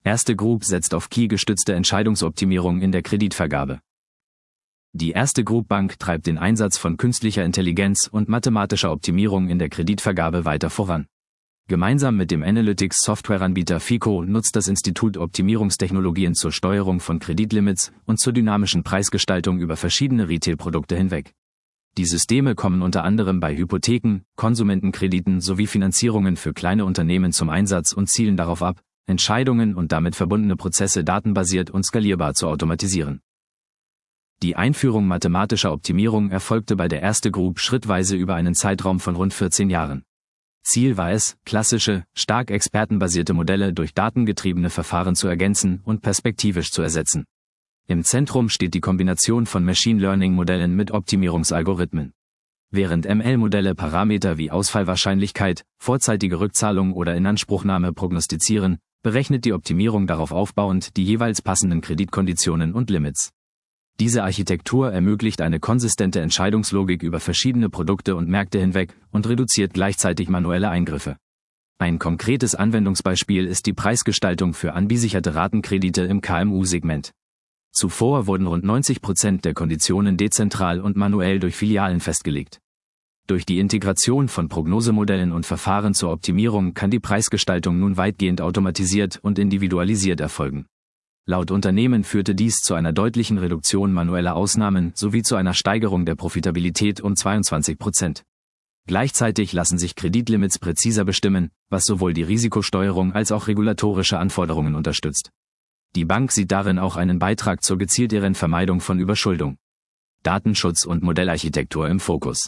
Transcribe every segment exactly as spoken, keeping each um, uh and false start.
Erste Group setzt auf K I-gestützte Entscheidungsoptimierung in der Kreditvergabe. Die Erste Group Bank treibt den Einsatz von künstlicher Intelligenz und mathematischer Optimierung in der Kreditvergabe weiter voran. Gemeinsam mit dem Analytics-Softwareanbieter FICO nutzt das Institut Optimierungstechnologien zur Steuerung von Kreditlimits und zur dynamischen Preisgestaltung über verschiedene Retail-Produkte hinweg. Die Systeme kommen unter anderem bei Hypotheken, Konsumentenkrediten sowie Finanzierungen für kleine Unternehmen zum Einsatz und zielen darauf ab, Entscheidungen und damit verbundene Prozesse datenbasiert und skalierbar zu automatisieren. Die Einführung mathematischer Optimierung erfolgte bei der Erste Group schrittweise über einen Zeitraum von rund vierzehn Jahren. Ziel war es, klassische, stark expertenbasierte Modelle durch datengetriebene Verfahren zu ergänzen und perspektivisch zu ersetzen. Im Zentrum steht die Kombination von Machine Learning-Modellen mit Optimierungsalgorithmen. Während M L-Modelle Parameter wie Ausfallwahrscheinlichkeit, vorzeitige Rückzahlung oder Inanspruchnahme prognostizieren, berechnet die Optimierung darauf aufbauend die jeweils passenden Kreditkonditionen und Limits. Diese Architektur ermöglicht eine konsistente Entscheidungslogik über verschiedene Produkte und Märkte hinweg und reduziert gleichzeitig manuelle Eingriffe. Ein konkretes Anwendungsbeispiel ist die Preisgestaltung für anbesicherte Ratenkredite im K M U-Segment. Zuvor wurden rund neunzig Prozent der Konditionen dezentral und manuell durch Filialen festgelegt. Durch die Integration von Prognosemodellen und Verfahren zur Optimierung kann die Preisgestaltung nun weitgehend automatisiert und individualisiert erfolgen. Laut Unternehmen führte dies zu einer deutlichen Reduktion manueller Ausnahmen sowie zu einer Steigerung der Profitabilität um zweiundzwanzig Prozent. Gleichzeitig lassen sich Kreditlimits präziser bestimmen, was sowohl die Risikosteuerung als auch regulatorische Anforderungen unterstützt. Die Bank sieht darin auch einen Beitrag zur gezielteren Vermeidung von Überschuldung. Datenschutz und Modellarchitektur im Fokus.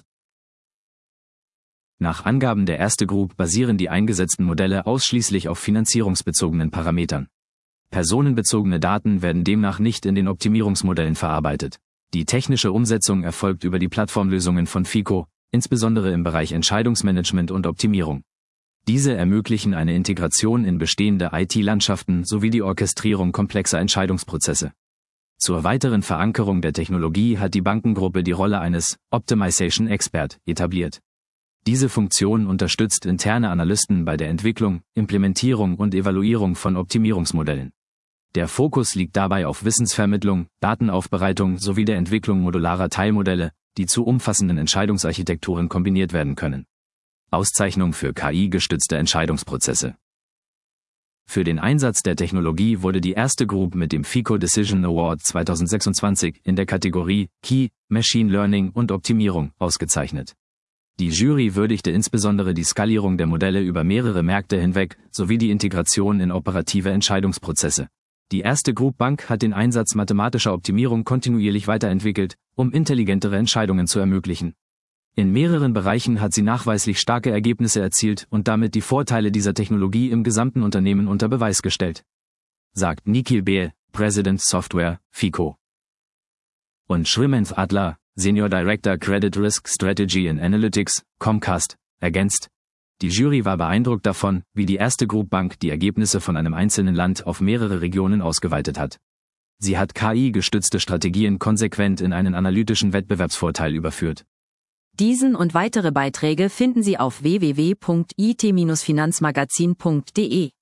Nach Angaben der Erste Group basieren die eingesetzten Modelle ausschließlich auf finanzierungsbezogenen Parametern. Personenbezogene Daten werden demnach nicht in den Optimierungsmodellen verarbeitet. Die technische Umsetzung erfolgt über die Plattformlösungen von FICO, insbesondere im Bereich Entscheidungsmanagement und Optimierung. Diese ermöglichen eine Integration in bestehende I T-Landschaften sowie die Orchestrierung komplexer Entscheidungsprozesse. Zur weiteren Verankerung der Technologie hat die Bankengruppe die Rolle eines Optimization Expert etabliert. Diese Funktion unterstützt interne Analysten bei der Entwicklung, Implementierung und Evaluierung von Optimierungsmodellen. Der Fokus liegt dabei auf Wissensvermittlung, Datenaufbereitung sowie der Entwicklung modularer Teilmodelle, die zu umfassenden Entscheidungsarchitekturen kombiniert werden können. Auszeichnung für K I-gestützte Entscheidungsprozesse. Für den Einsatz der Technologie wurde die Erste Group mit dem FICO Decision Award zweitausendsechsundzwanzig in der Kategorie K I, Machine Learning und Optimierung ausgezeichnet. Die Jury würdigte insbesondere die Skalierung der Modelle über mehrere Märkte hinweg sowie die Integration in operative Entscheidungsprozesse. Die Erste Group Bank hat den Einsatz mathematischer Optimierung kontinuierlich weiterentwickelt, um intelligentere Entscheidungen zu ermöglichen. In mehreren Bereichen hat sie nachweislich starke Ergebnisse erzielt und damit die Vorteile dieser Technologie im gesamten Unternehmen unter Beweis gestellt. Sagt Nikhil Behl, President Software, FICO. Und Shrimanth Adler, Senior Director Credit Risk Strategy and Analytics, Comcast, ergänzt: Die Jury war beeindruckt davon, wie die Erste Group Bank die Ergebnisse von einem einzelnen Land auf mehrere Regionen ausgeweitet hat. Sie hat K I-gestützte Strategien konsequent in einen analytischen Wettbewerbsvorteil überführt. Diesen und weitere Beiträge finden Sie auf w w w punkt i t Bindestrich finanzmagazin punkt de.